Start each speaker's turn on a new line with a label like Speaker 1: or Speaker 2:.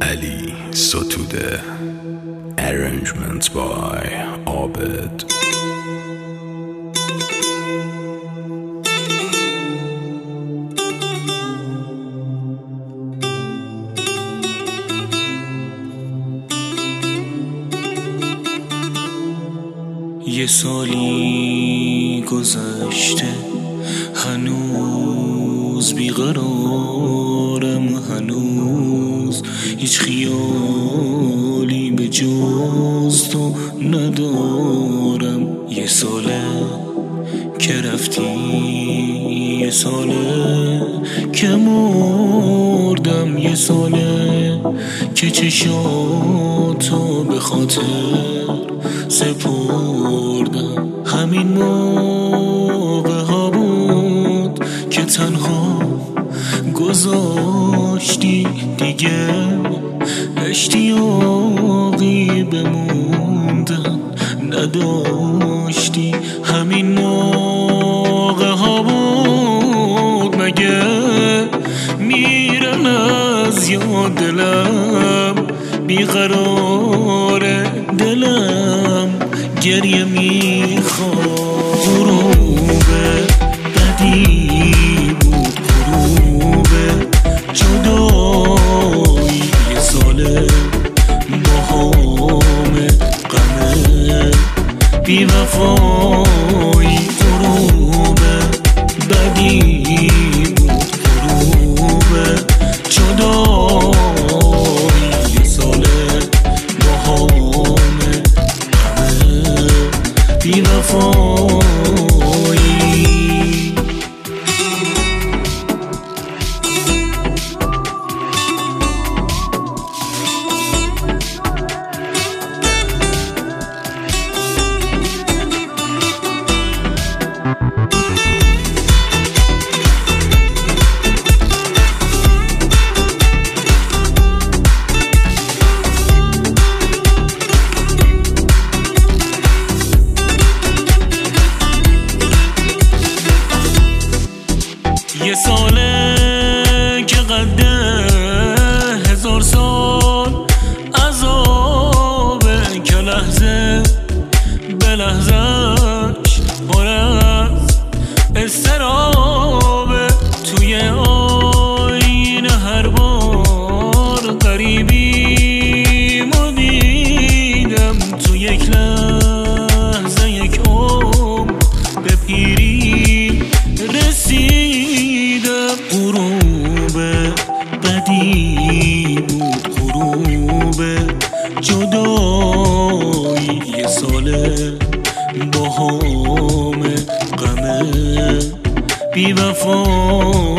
Speaker 1: علی ستوده. Arrangement by عابد.
Speaker 2: یه سالی گذشته، هنوز بیقرارم، هنوز هیچ خیالی به جز تو ندارم. یه ساله که رفتی، یه ساله که مردم، یه ساله که چشاتو به خاطر سپردم. همین موقع ها بود که تنها گذاشتی، دیگه اشتیاقی بموندن نداشتی. همین موقع ها بود مگه میرم از یاد دلم، بیقرار دلم گریه میخواد. غروب بدی بود، غروب جدایی، یه ساله باهام غمه بیوفایی. غروب بدی بود، غروب جدایی، یه ساله باهام غمه بیوفایی. یه ساله که قده 1000 سال عذابه، که لحظه به لحظهش پر از اضطرابه. توی آینه هر بار غریبی مو دیدم، تو یک لحظه یک عمر به پیری رسیدم. غروب بدی بود، غروب جدایی، یه ساله باهام غمه بیوفایی.